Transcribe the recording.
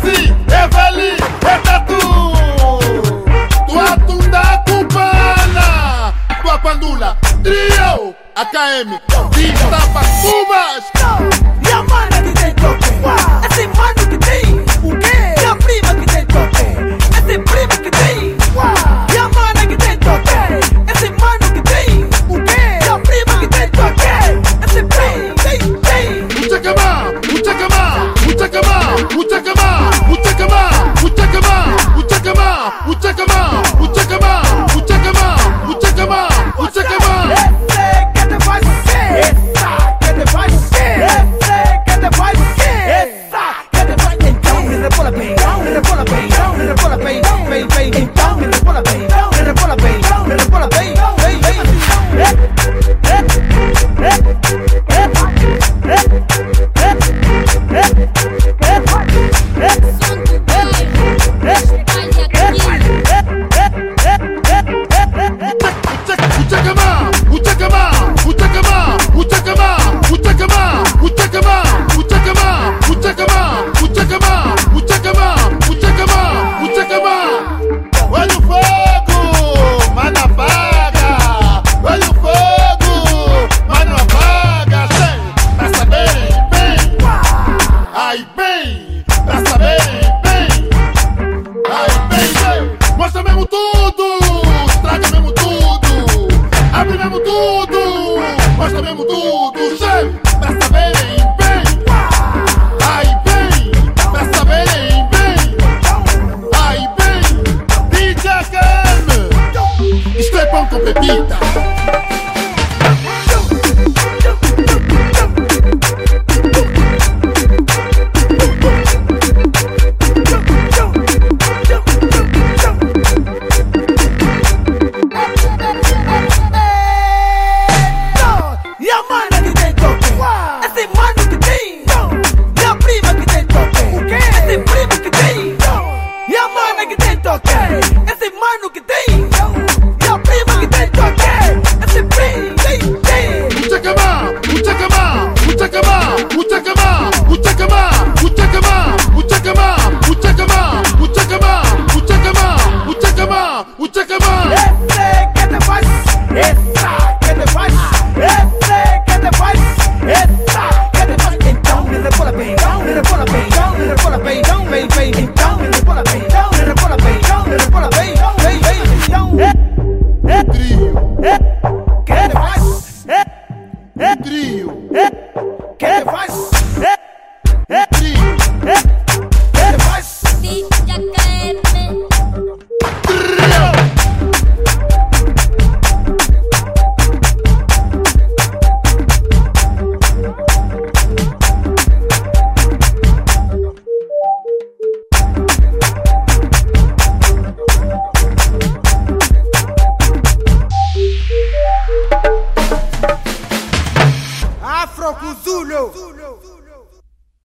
Sim, é veli, é tatu. Tua tunda cubana, tua pandula, trio, AKM, vista para Cubas. E a mana que tem toque, esse mano que tem o quê? E a prima que tem toque, esse prima que tem. E a mana que tem toque, esse mano que tem o quê? E a prima que tem toque, esse prima tem. Uchacama, uchacama, uchacama, uchacama, uchacama, uchacama, uchacama, uchacama, uchacama, uchacama, uchacama, uchacama. Esse que te faz o quê? Essa que te faz o quê? Esse que te faz o quê? Essa que te faz. Então me rebola bem, me rebola bem, me rebola bem, bem, bem. Então me rebola bem, me rebola bem, me rebola bem, bem, bem. Uchacama, uchacama, uchacama, uchacama, uchacama, uchacama, uchacama, uchacama, uchacama, uchacama, uchacama, uchacama. Olha o fogo, mano apaga. Olha o fogo, mano apaga. Praça bem, bem. Ai bem, praça bem, bem. Ai bem, bem. Mostra mesmo tudo, estraga mesmo tudo. Abre mesmo tudo, mostra mesmo tudo.